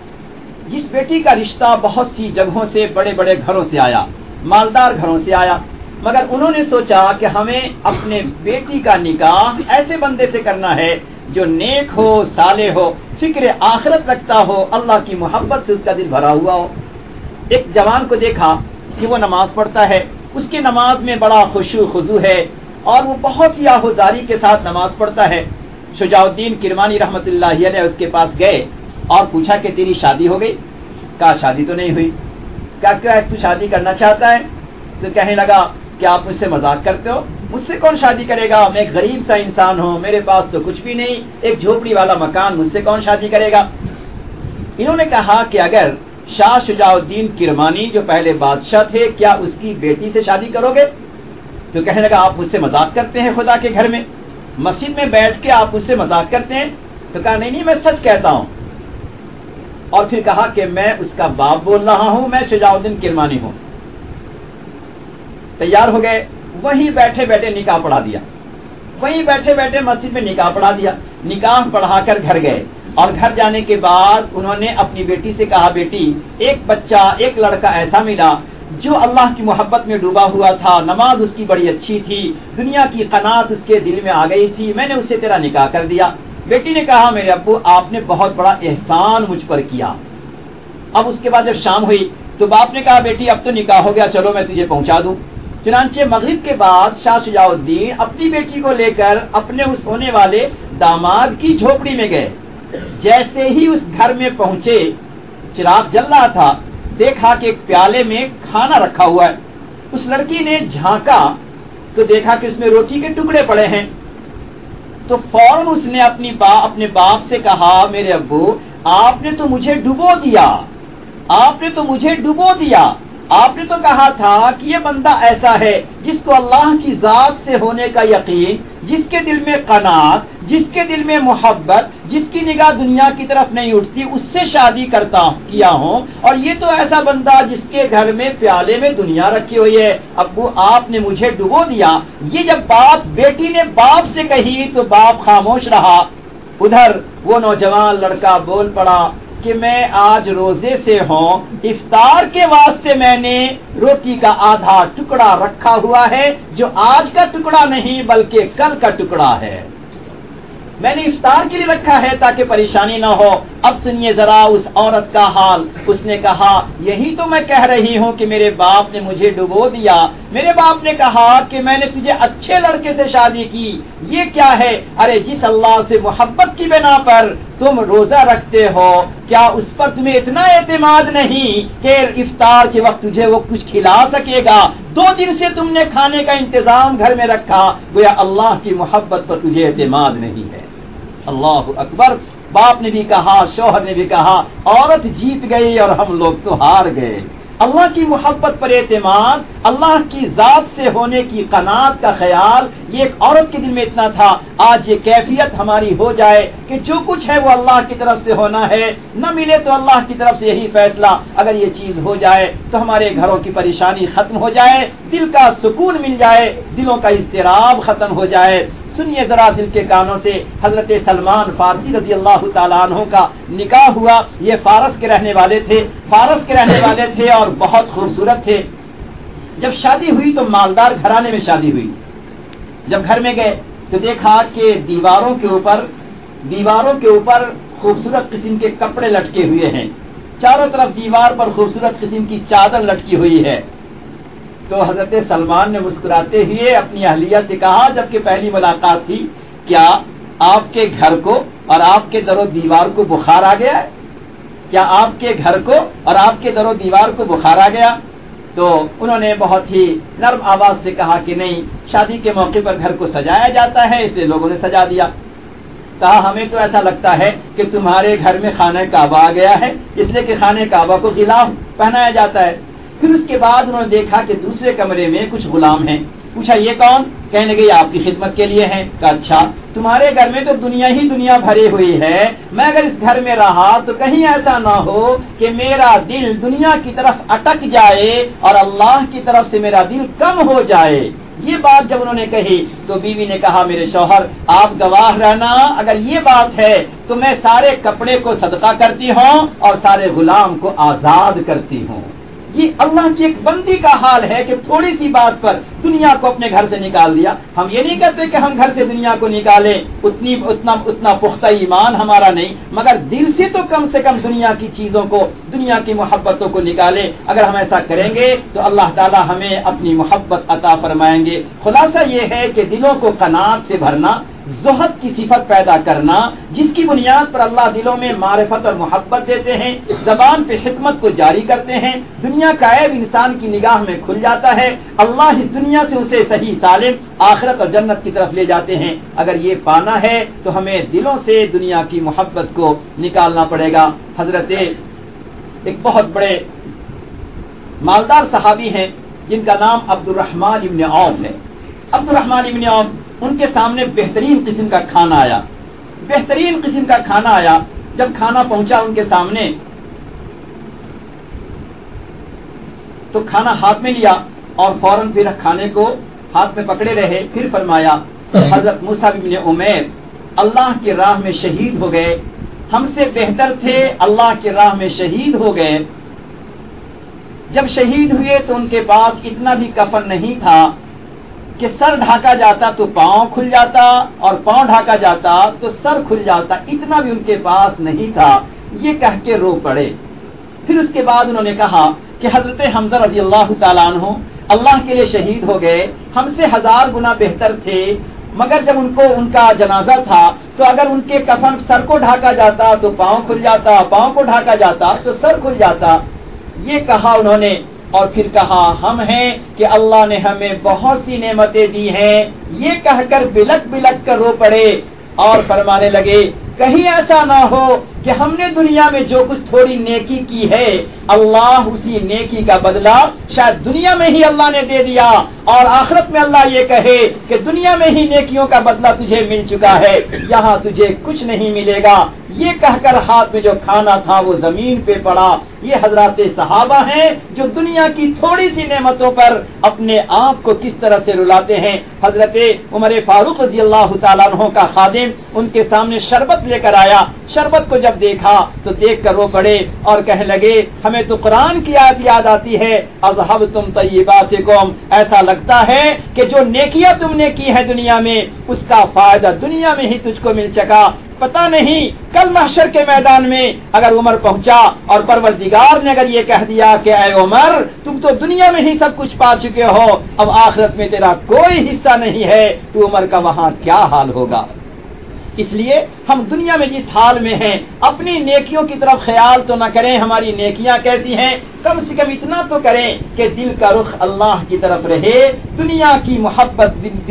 جس بیٹی کا رشتہ بہت سی جگہوں سے، بڑے بڑے گھروں سے آیا، مالدار گھروں سے آیا، مگر انہوں نے سوچا کہ ہمیں اپنے بیٹی کا نکاح ایسے بندے سے کرنا ہے جو نیک ہو، صالح ہو، فکر آخرت رکھتا ہو، اللہ کی محبت سے اس کا دل بھرا ہوا ہو۔ ایک جوان کو دیکھا کہ وہ نماز پڑھتا ہے، اس کی نماز میں بڑا خشوع خضوع ہے اور وہ بہت ہی آہوزاری کے ساتھ نماز پڑھتا ہے۔ شجاع الدین کرمانی رحمت اللہ علیہ اس کے پاس گئے اور پوچھا کہ تیری شادی ہو گئی؟ کہا شادی تو نہیں ہوئی۔ کیا تو شادی کرنا چاہتا ہے؟ تو کہنے لگا کہ آپ مجھ سے مذاق کرتے ہو، مجھ سے کون شادی کرے گا، میں ایک غریب سا انسان ہوں، میرے پاس تو کچھ بھی نہیں، ایک جھوپڑی والا مکان، مجھ سے کون شادی کرے گا۔ انہوں نے کہا کہ اگر شاہ شجاع الدین کرمانی جو پہلے بادشاہ تھے، کیا اس کی بیٹی سے شادی کرو گے؟ تو کہنے لگا آپ مجھ سے مذاق کرتے ہیں، خدا کے گھر میں مسجد میں بیٹھ کے آپ مجھ سے مذاق کرتے ہیں؟ تو کہا نہیں میں سچ کہتا ہوں، اور پھر کہا کہ میں اس کا باپ بول رہا ہوں، میں شجاع الدین کرمانی ہوں۔ تیار ہو گئے، وہیں بیٹھے بیٹھے نکاح پڑھا دیا، وہیں بیٹھے بیٹھے مسجد میں نکاح پڑھا دیا، نکاح پڑھا کر گھر گئے، اور گھر جانے کے بعد انہوں نے اپنی بیٹی سے کہا بیٹی ایک بچہ، ایک لڑکا ایسا ملا جو اللہ کی محبت میں ڈوبا ہوا تھا، نماز اس کی بڑی اچھی تھی، دنیا کی قناعت اس کے دل میں آ گئی تھی، میں نے اس سے تیرا نکاح کر دیا۔ بیٹی نے کہا میرے ابو آپ نے بہت بڑا احسان مجھ پر کیا۔ اب اس کے بعد جب شام ہوئی تو باپ نے کہا بیٹی اب تو نکاح ہو گیا، چلو میں تجھے پہنچا دوں۔ چنانچہ مغرب کے بعد شاہ شجاع الدین اپنی بیٹی کو لے کر اپنے اس ہونے والے داماد کی جھوپڑی میں گئے۔ جیسے ہی اس گھر میں پہنچے، چراغ جل رہا تھا، دیکھا کہ ایک پیالے میں کھانا رکھا ہوا ہے۔ اس لڑکی نے جھانکا تو دیکھا کہ اس میں روٹی کے ٹکڑے پڑے ہیں، تو فوراً اس نے اپنے باپ سے کہا میرے ابو آپ نے تو مجھے ڈبو دیا، آپ نے تو مجھے ڈبو دیا، آپ نے تو کہا تھا کہ یہ بندہ ایسا ہے جس کو اللہ کی ذات سے ہونے کا یقین، جس کے دل میں قناعت، جس کے دل میں محبت، جس کی نگاہ دنیا کی طرف نہیں اٹھتی، اس سے شادی کیا ہوں، اور یہ تو ایسا بندہ جس کے گھر میں پیالے میں دنیا رکھی ہوئی ہے، ابو آپ نے مجھے ڈبو دیا۔ یہ جب بات بیٹی نے باپ سے کہی تو باپ خاموش رہا۔ ادھر وہ نوجوان لڑکا بول پڑا کہ میں آج روزے سے ہوں، افطار کے واسطے میں نے روٹی کا آدھا ٹکڑا رکھا ہوا ہے، جو آج کا ٹکڑا نہیں بلکہ کل کا ٹکڑا ہے، میں نے افطار کے لیے رکھا ہے تاکہ پریشانی نہ ہو۔ اب سنیے ذرا اس عورت کا حال۔ اس نے کہا یہی تو میں کہہ رہی ہوں کہ میرے باپ نے مجھے ڈبو دیا، میرے باپ نے کہا کہ میں نے تجھے اچھے لڑکے سے شادی کی، یہ کیا ہے؟ ارے جس اللہ سے محبت کی بنا پر تم روزہ رکھتے ہو، کیا اس پر تمہیں اتنا اعتماد نہیں کہ افطار کے وقت تجھے وہ کچھ کھلا سکے گا؟ 2 دن سے تم نے کھانے کا انتظام گھر میں رکھا، گویا اللہ کی محبت پر تجھے اعتماد نہیں ہے۔ اللہ اکبر۔ باپ نے بھی کہا، شوہر نے بھی کہا، عورت جیت گئی اور ہم لوگ تو ہار گئے۔ اللہ کی محبت پر اعتماد، اللہ کی ذات سے ہونے کی قناعت کا خیال، یہ ایک عورت کے دل میں اتنا تھا۔ آج یہ کیفیت ہماری ہو جائے کہ جو کچھ ہے وہ اللہ کی طرف سے ہونا ہے، نہ ملے تو اللہ کی طرف سے یہی فیصلہ۔ اگر یہ چیز ہو جائے تو ہمارے گھروں کی پریشانی ختم ہو جائے، دل کا سکون مل جائے، دلوں کا اضطراب ختم ہو جائے۔ سنیے ذرا دل کے کانوں سے، حضرت سلمان فارسی رضی اللہ تعالیٰ عنہ کا نکاح ہوا. یہ فارس کے رہنے والے تھے اور بہت خوبصورت تھے. جب شادی ہوئی تو مالدار گھرانے میں شادی ہوئی. جب گھر میں گئے تو دیکھا کہ دیواروں کے اوپر خوبصورت قسم کے کپڑے لٹکے ہوئے ہیں، چاروں طرف دیوار پر خوبصورت قسم کی چادر لٹکی ہوئی ہے. تو حضرت سلمان نے مسکراتے ہوئے اپنی اہلیہ سے کہا، جبکہ پہلی ملاقات تھی، کیا آپ کے گھر کو اور آپ کے در و دیوار کو بخار آ گیا ہے؟ کیا آپ کے گھر کو اور آپ کے در و دیوار کو بخار آ گیا؟ تو انہوں نے بہت ہی نرم آواز سے کہا کہ نہیں، شادی کے موقع پر گھر کو سجایا جاتا ہے، اس لیے لوگوں نے سجا دیا. کہا ہمیں تو ایسا لگتا ہے کہ تمہارے گھر میں خانہ کعبہ آ گیا ہے، اس لیے کہ خانہ کعبہ کو غلاف پہنایا جاتا ہے. پھر اس کے بعد انہوں نے دیکھا کہ دوسرے کمرے میں کچھ غلام ہیں. پوچھا یہ کون؟ کہنے لگے آپ کی خدمت کے لیے ہیں. کہا اچھا، تمہارے گھر میں تو دنیا ہی دنیا بھری ہوئی ہے، میں اگر اس گھر میں رہا تو کہیں ایسا نہ ہو کہ میرا دل دنیا کی طرف اٹک جائے اور اللہ کی طرف سے میرا دل کم ہو جائے. یہ بات جب انہوں نے کہی تو بیوی نے کہا میرے شوہر آپ گواہ رہنا، اگر یہ بات ہے تو میں سارے کپڑے کو صدقہ کرتی ہوں اور سارے غلام کو آزاد کرتی ہوں. یہ اللہ کی ایک بندی کا حال ہے کہ تھوڑی سی بات پر دنیا کو اپنے گھر سے نکال دیا. ہم یہ نہیں کہتے کہ ہم گھر سے دنیا کو نکالیں، اتنا پختہ ایمان ہمارا نہیں، مگر دل سے تو کم سے کم دنیا کی چیزوں کو، دنیا کی محبتوں کو نکالیں. اگر ہم ایسا کریں گے تو اللہ تعالی ہمیں اپنی محبت عطا فرمائیں گے. خلاصہ یہ ہے کہ دلوں کو قناعت سے بھرنا، زہد کی صفت پیدا کرنا، جس کی بنیاد پر اللہ دلوں میں معرفت اور محبت دیتے ہیں، زبان پہ حکمت کو جاری کرتے ہیں، دنیا کا عیب انسان کی نگاہ میں کھل جاتا ہے، اللہ اس دنیا سے اسے صحیح سالم آخرت اور جنت کی طرف لے جاتے ہیں. اگر یہ پانا ہے تو ہمیں دلوں سے دنیا کی محبت کو نکالنا پڑے گا. حضرت ایک بہت بڑے مالدار صحابی ہیں جن کا نام عبد الرحمن ابن عوف ہے. عبد الرحمن ابن عوف، ان کے سامنے بہترین قسم کا کھانا آیا. جب کھانا پہنچا ان کے سامنے تو کھانا ہاتھ میں لیا اور فوراً پھر کھانے کو ہاتھ میں پکڑے رہے. پھر فرمایا حضرت مصعب بن عمیر اللہ کی راہ میں شہید ہو گئے، ہم سے بہتر تھے، اللہ کی راہ میں شہید ہو گئے. جب شہید ہوئے تو ان کے پاس اتنا بھی کفن نہیں تھا کہ سر ڈھاکا جاتا تو پاؤں کھل جاتا اور پاؤں ڈھاکا جاتا تو سر کھل جاتا، اتنا بھی ان کے پاس نہیں تھا. یہ کہہ کے رو پڑے. پھر اس کے بعد انہوں نے کہا کہ حضرت حمزہ رضی اللہ تعالیٰ عنہ اللہ کے لیے شہید ہو گئے، ہم سے 1000 گنا بہتر تھے، مگر جب ان کا جنازہ تھا تو اگر ان کے کفن سر کو ڈھاکا جاتا تو پاؤں کھل جاتا، پاؤں کو ڈھاکا جاتا تو سر کھل جاتا. یہ کہا انہوں نے اور پھر کہا ہم ہیں کہ اللہ نے ہمیں بہت سی نعمتیں دی ہیں. یہ کہہ کر بلک بلک کر رو پڑے اور فرمانے لگے کہیں ایسا نہ ہو کہ ہم نے دنیا میں جو کچھ تھوڑی نیکی کی ہے اللہ اسی نیکی کا بدلہ شاید دنیا میں ہی اللہ نے دے دیا اور آخرت میں اللہ یہ کہے کہ دنیا میں ہی نیکیوں کا بدلہ تجھے مل چکا ہے، یہاں تجھے کچھ نہیں ملے گا. یہ کہہ کر ہاتھ میں جو کھانا تھا وہ زمین پہ پڑا. یہ حضرات صحابہ ہیں جو دنیا کی تھوڑی سی نعمتوں پر اپنے آپ کو کس طرح سے رلاتے ہیں. حضرت عمر فاروق رضی اللہ تعالیٰ عنہ کا خادم ان کے سامنے شربت لے کر آیا. شربت کو جب دیکھا تو دیکھ کر رو پڑے اور کہنے لگے ہمیں تو قرآن کی آیت یاد آتی ہے اذھبتم طیباتکم، ایسا لگتا ہے کہ جو نیکیاں تم نے کی ہے دنیا میں اس کا فائدہ دنیا میں ہی تجھ کو مل چکا. پتہ نہیں کل محشر کے میدان میں اگر عمر پہنچا اور پروردگار نے اگر یہ کہہ دیا کہ اے عمر تم تو دنیا میں ہی سب کچھ پا چکے ہو، اب آخرت میں تیرا کوئی حصہ نہیں ہے، تو عمر کا وہاں کیا حال ہوگا. اس لیے ہم دنیا میں جس حال میں ہیں اپنی نیکیوں کی طرف خیال تو نہ کریں ہماری نیکیاں کیسی ہیں، کم سے کم اتنا تو کریں کہ دل کا رخ اللہ کی طرف رہے، دنیا کی محبت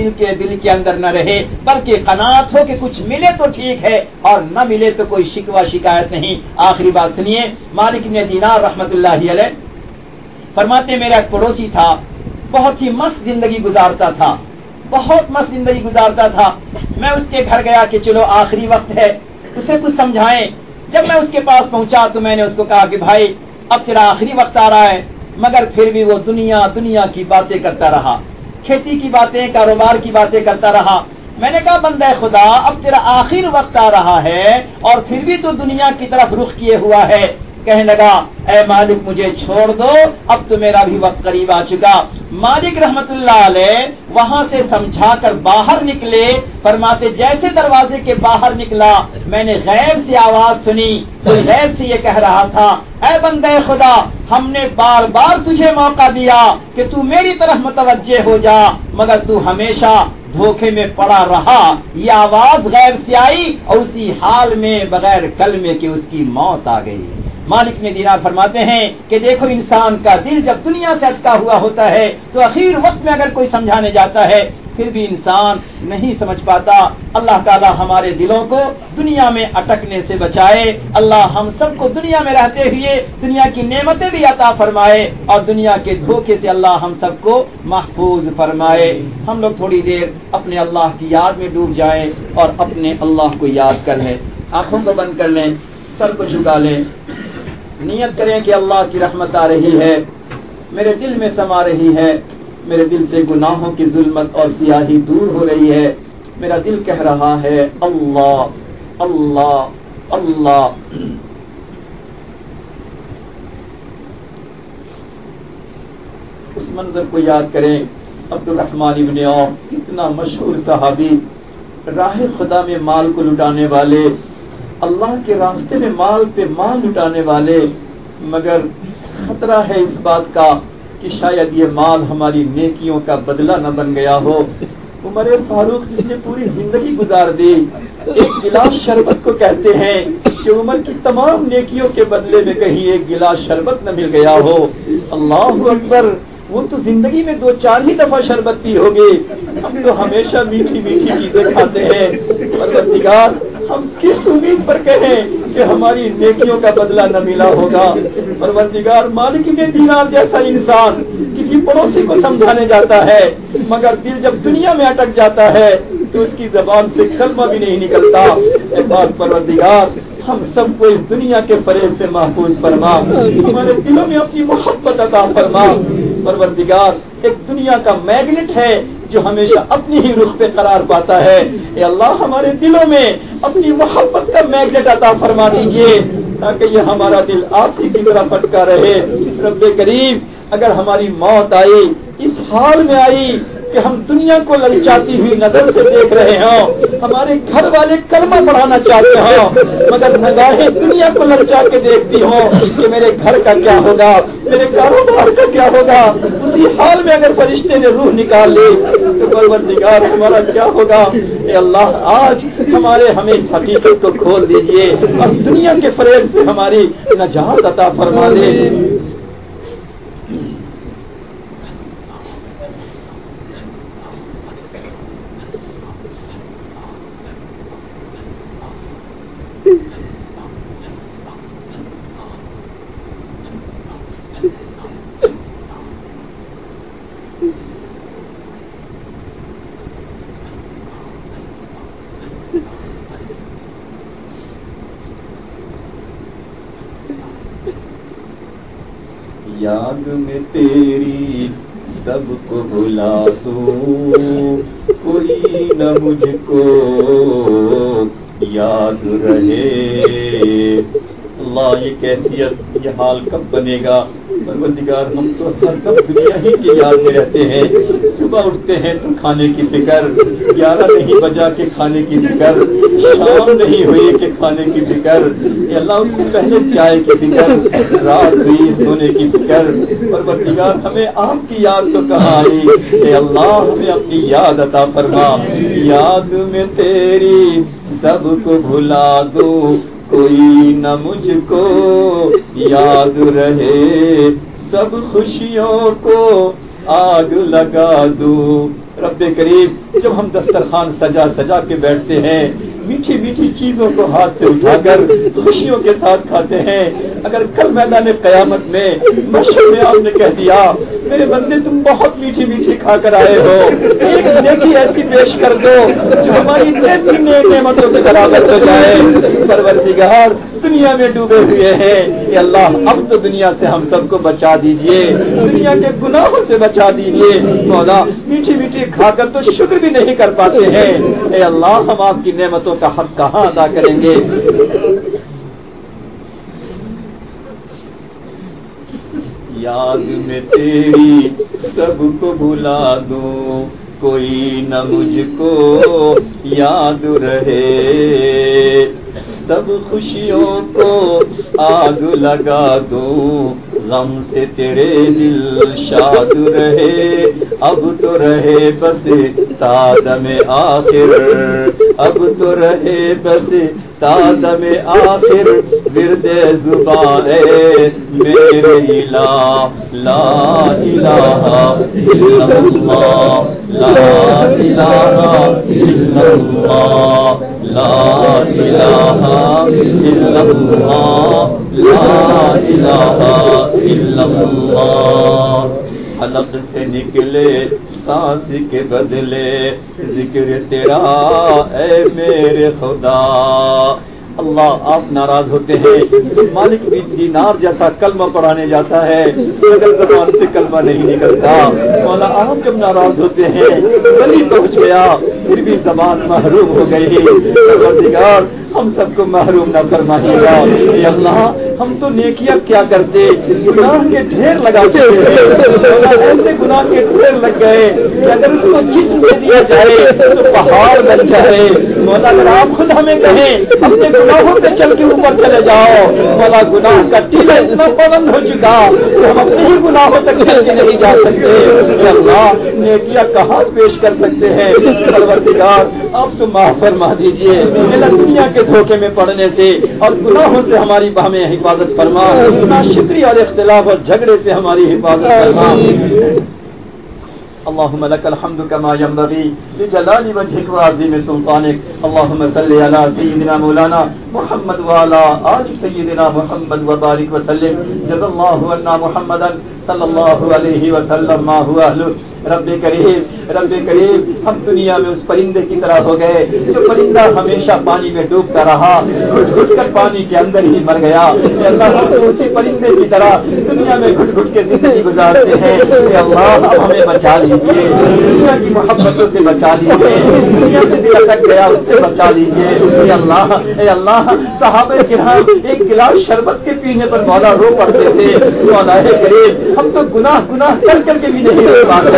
دل کے اندر نہ رہے، بلکہ قناعت ہو کہ کچھ ملے تو ٹھیک ہے اور نہ ملے تو کوئی شکوہ شکایت نہیں. آخری بات سنیے، مالک بن دینار رحمت اللہ علیہ فرماتے میرا ایک پڑوسی تھا، بہت ہی مست زندگی گزارتا تھا، بہت مست زندگی گزارتا تھا. میں اس کے گھر گیا کہ چلو آخری وقت ہے، اسے کچھ سمجھائیں. جب میں اس کے پاس پہنچا تو میں نے اس کو کہا کہ بھائی اب تیرا آخری وقت آ رہا ہے، مگر پھر بھی وہ دنیا کی باتیں کرتا رہا، کھیتی کی باتیں، کاروبار کی باتیں کرتا رہا. میں نے کہا بندہ خدا اب تیرا آخر وقت آ رہا ہے اور پھر بھی تو دنیا کی طرف رخ کیے ہوا ہے. کہنے لگا اے مالک مجھے چھوڑ دو، اب تو میرا بھی وقت قریب آ چکا. مالک رحمت اللہ علیہ وہاں سے سمجھا کر باہر نکلے. فرماتے جیسے دروازے کے باہر نکلا میں نے غیب سے آواز سنی، کوئی غیب سے یہ کہہ رہا تھا اے بندے خدا ہم نے بار بار تجھے موقع دیا کہ تو میری طرف متوجہ ہو جا مگر تو ہمیشہ دھوکے میں پڑا رہا. یہ آواز غیب سے آئی اور اسی حال میں بغیر کلمے کے اس کی موت آ گئی. مالک نے دینار فرماتے ہیں کہ دیکھو انسان کا دل جب دنیا سے اٹکا ہوا ہوتا ہے تو اخیر وقت میں اگر کوئی سمجھانے جاتا ہے پھر بھی انسان نہیں سمجھ پاتا. اللہ تعالی ہمارے دلوں کو دنیا میں اٹکنے سے بچائے. اللہ ہم سب کو دنیا میں رہتے ہوئے دنیا کی نعمتیں بھی عطا فرمائے اور دنیا کے دھوکے سے اللہ ہم سب کو محفوظ فرمائے. ہم لوگ تھوڑی دیر اپنے اللہ کی یاد میں ڈوب جائیں اور اپنے اللہ کو یاد کر لیں. آنکھوں کو بند کر لیں، سر کو جھکا لیں، نیت کریں کہ اللہ کی رحمت آ رہی ہے، میرے دل میں سما رہی ہے، میرے دل سے گناہوں کی ظلمت اور سیاہی دور ہو رہی ہے. میرا دل کہہ رہا ہے اللہ اللہ اللہ. اس منظر کو یاد کریں. عبد الرحمن ابن عوف کتنا مشہور صحابی، راہ خدا میں مال کو لٹانے والے، اللہ کے راستے میں مال پہ مال لٹانے والے، مگر خطرہ ہے اس بات کا کہ شاید یہ مال ہماری نیکیوں کا بدلہ نہ بن گیا ہو. عمر فاروق جس نے پوری زندگی گزار دی، ایک گلاس شربت کو کہتے ہیں کہ عمر کی تمام نیکیوں کے بدلے میں کہیں ایک گلاس شربت نہ مل گیا ہو. اللہ اکبر، وہ تو زندگی میں 2-4 ہی دفعہ شربت پی ہوگی، ہم تو ہمیشہ میٹھی میٹھی چیزیں کھاتے ہیں. پروردگار ہم کس امید پر کہیں کہ ہماری نیکیوں کا بدلہ نہ ملا ہوگا. پروردگار مالک ابن دینار جیسا انسان کسی پڑوسی کو سمجھانے جاتا ہے مگر دل جب دنیا میں اٹک جاتا ہے تو اس کی زبان سے کلمہ بھی نہیں نکلتا. اے پاک پروردگار ہم سب کو اس دنیا کے فریب سے محفوظ فرما، ہمارے دلوں میں اپنی محبت عطا فرما. پروردگار ایک دنیا کا میگنیٹ ہے جو ہمیشہ اپنی ہی رخ پہ قرار پاتا ہے. اے اللہ ہمارے دلوں میں اپنی محبت کا میگنیٹ عطا فرما دیجیے تاکہ یہ ہمارا دل آپ ہی کی طرف اٹکا رہے. رب کریم اگر ہماری موت آئی اس حال میں آئی کہ ہم دنیا کو للچاتی ہوئی نظر سے دیکھ رہے ہوں، ہمارے گھر والے کلمہ پڑھانا چاہتے ہوں مگر نگاہیں دنیا کو للچا کے دیکھتی ہوں کہ میرے گھر کا کیا ہوگا، میرے کاروبار کا کیا ہوگا، اسی حال میں اگر فرشتے نے روح نکال لی تو پروردگار ہمارا کیا ہوگا. اے اللہ آج ہمیں اس حقیقت کو کھول دیجیے اور دنیا کے فریب سے ہماری نجات عطا فرما دے. یاد میں تیری سب کو بھلا دوں، کوئی نہ مجھ کو یاد رہے. اللہ یہ کیفیت یہ حال کب بنے گا؟ پروردگار ہم تو ہر کب دنیا ہی کی یاد میں رہتے ہیں. صبح اٹھتے ہیں تو کھانے کی فکر، 11 نہیں بجا کے کھانے کی فکر، شام نہیں ہوئی کہ کھانے کی فکر، یہ اللہ اس سے پہلے چائے کی فکر، رات ہوئی سونے کی فکر. پروردگار ہمیں آپ کی یاد تو کہاں آئی. اے اللہ ہمیں اپنی یاد عطا فرما. یاد میں تیری سب کو بھلا دوں، کوئی نہ مجھ کو یاد رہے، سب خوشیوں کو آگ لگا دوں. رب کریم جب ہم دسترخوان سجا سجا کے بیٹھتے ہیں میٹھی میٹھی چیزوں کو ہاتھ سے اٹھا کر خوشیوں کے ساتھ کھاتے ہیں. اگر کل میدان قیامت میں محشر میں آپ نے کہہ دیا میرے بندے تم بہت میٹھی میٹھی کھا کر آئے ہو, ایک نیکی ایسی پیش کر دو جو ہماری نعمتوں سے برابر ہو جائے. پروردگار دنیا میں ڈوبے ہوئے ہیں, کہ اللہ اب تو دنیا سے ہم سب کو بچا دیجئے, دنیا کے گناہوں سے بچا دیجئے. مولا میٹھی میٹھی کھا کر تو شکر بھی نہیں کر پاتے ہیں. اے اللہ ہم آپ کی نعمتوں کا حق کہاں ادا کریں گے؟ یاد میں تیری سب کو بھلا دوں, کوئی نہ مجھ کو یاد رہے. سب خوشیوں کو آگ لگا دوں, غم سے تیرے دل شاد رہے. اب تو رہے بس تادم آخر, اب تو رہے بس تادم آخر. ورد زبان میرے الہ لا الہ الا اللہ, لا الہ الا اللہ, لا الہ الا اللہ, لا الہ الا اللہ. حلق سے نکلے سانس کے بدلے ذکر تیرا اے میرے خدا. اللہ آپ ناراض ہوتے ہیں, مالک بھی دینار جیسا کلمہ پڑھانے جاتا ہے مگر زبان سے کلمہ نہیں نکلتا. مولا آپ جب ناراض ہوتے ہیں گلی پہنچ گیا پھر بھی زبان محروم ہو گئی. پروردگار ہم سب کو محروم نہ فرمائیے گا. اے اللہ ہم تو نیکیاں کیا کرتے, گناہ کے ڈھیر لگاتے ہیں. ایسے گناہ کے ڈھیر لگ گئے کہ اگر اس کو جسم دے دیا جائے تو پہاڑ بن جائے. مولا اگر آپ خود ہمیں کہیں اپنے گناہوں سے چل کے اوپر چلے جاؤ, مولا گناہ کا ٹیلا اتنا بلند ہو چکا کہ ہم اپنے ہی گناہوں تک چل کے نہیں جا سکتے. اے اللہ نیکیاں کہاں پیش کر سکتے ہیں؟ پروردگار آپ تو معاف فرما دیجیے. دنیا کے دھوکے میں پڑنے سے اور گناہوں سے ہماری ہمیں حفاظت فرما. ناشکری اور اختلاف اور جھگڑے سے ہماری حفاظت فرما. اللهم لك الحمد كما ينبغي لجلال وجهك وعظيم سلطانك. اللهم صل على سيدنا مولانا محمد وعلى آل سيدنا محمد وبارك وسلم. جزا الله عنا محمدا صلی اللہ علیہ وسلم ما هو اہل. رب کریم ہم دنیا میں اس پرندے کی طرح ہو گئے جو پرندہ ہمیشہ پانی میں ڈوبتا رہا, گھٹ گھٹ کر پانی کے اندر ہی مر گیا. اے اللہ ہم تو اسی پرندے کی طرح دنیا میں گھٹ گھٹ کے زندگی گزارتے ہیں. اے اللہ اب ہمیں بچا لیجیے, دنیا کی محبتوں سے بچا لیجیے, دنیا سے دل اٹک گیا اس سے بچا لیجیے. اے اللہ صحابہ کرام ایک گلاس شربت کے پینے پر مولا رو پڑتے تھے. مولا کریم ہم تو گناہ کر کر کے بھی نہیں رو پاتے.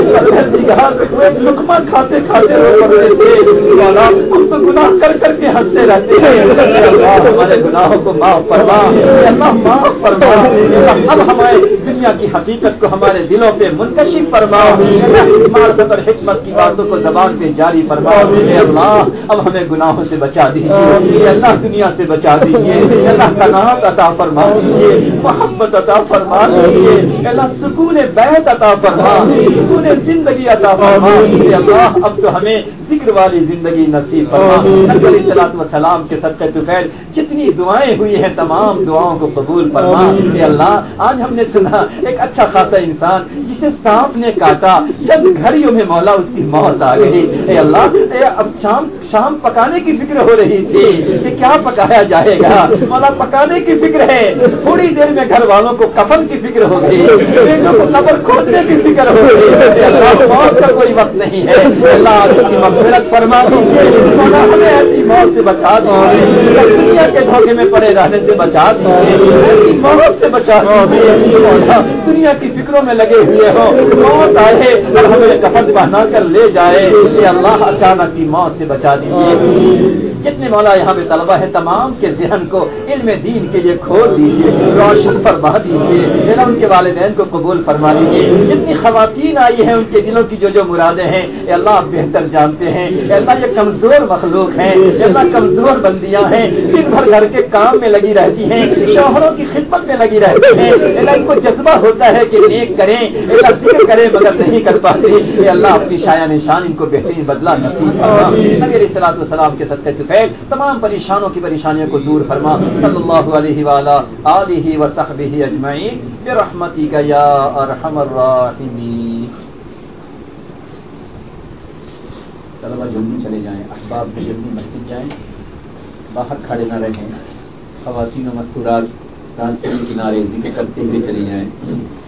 لقمہ کھاتے کھاتے رو پڑتے تھے. مولا ہم تو گناہ کر کر کے ہنستے رہتے ہیں. اللہ ہمارے گناہوں کو معاف فرما, اللہ معاف فرما. اب ہمارے دنیا کی حقیقت کو ہمارے دلوں پہ منتشر فرما. معرفت اور حکمت کی باتوں کو زبان پہ جاری فرما. اے اللہ اب ہمیں گناہوں سے بچا دیجیے. اللہ دنیا سے بچا دیجیے. اللہ قناعت عطا فرما دیجیے, محبت عطا فرما دیجیے. اللہ سکون بیت عطا فرما, سکون زندگی عطا فرما. اے اللہ اب تو ہمیں ذکر والی زندگی نصیب فرما. نبی علیہ الصلوۃ والسلام کے صدقے طفیل جتنی دعائیں ہوئی ہیں تمام دعاؤں کو قبول فرما. اے اللہ آج ہم نے سنا ایک اچھا خاصا انسان جسے سانپ نے کاٹا, چند گھڑیوں میں مولا اس کی موت آ گئی. اے اللہ اب شام پکانے کی فکر ہو رہی تھی کہ کیا پکایا جائے گا. مولا پکانے کی فکر ہے, تھوڑی دیر میں گھر والوں کو کفن کی فکر ہو گئی, بیٹوں کو قبر کھودنے کی فکر ہو گئی. اللہ موت کا کوئی وقت نہیں ہے. اللہ اس کی مغفرت فرما دیجیے. مولا ہمیں ایسی موت سے بچا دیجیے, دنیا کے دھوکے میں پڑے رہنے سے بچا دیجیے, ایسی موت سے بچا دیجیے. مولا دنیا کی فکروں میں لگے ہوئے ہو, موت آئے اور ہمیں کفن پہنا کر لے جائے. یہ اللہ اچانک کی موت سے بچا دیجیے. جتنے مولا یہاں پہ طلبہ ہے تمام کے ذہن کو علم دین کے لیے کھول دیجیے, روشن فرما دیجیے. ان کے والدین کو قبول فرما لیجیے. جتنی خواتین آئی ہیں ان کے دلوں کی جو مرادیں ہیں اے اللہ آپ بہتر جانتے ہیں. اے اللہ یہ کمزور مخلوق ہیں, اے اللہ کمزور بندیاں ہیں, دن بھر گھر کے کام میں لگی رہتی ہیں, شوہروں کی خدمت میں لگی رہتی ہیں. اے اللہ ان کو جذبہ ہوتا ہے کہ نیک کریں, اے اللہ ذکر کریں مگر نہیں کر پاتے. اے اللہ اپنی شایان شان ان کو بہترین بدلہ نصیب فرما. نبی علیہ الصلوۃ والسلام کے صدقے پھیل تمام پریشانوں کی پریشانیوں کو دور فرما. صلی اللہ علیہ وآلہ آلہ وصحبہ اجمعین برحمتک یا ارحم الراحمین. طلبہ جلدی چلے جائیں، احباب بھی جلدی مسجد جائیں، باہر کھڑے نہ رہیں. خواتین و مستورات راستے کے کنارے ذکر کرتے ہوئے چلی جائیں.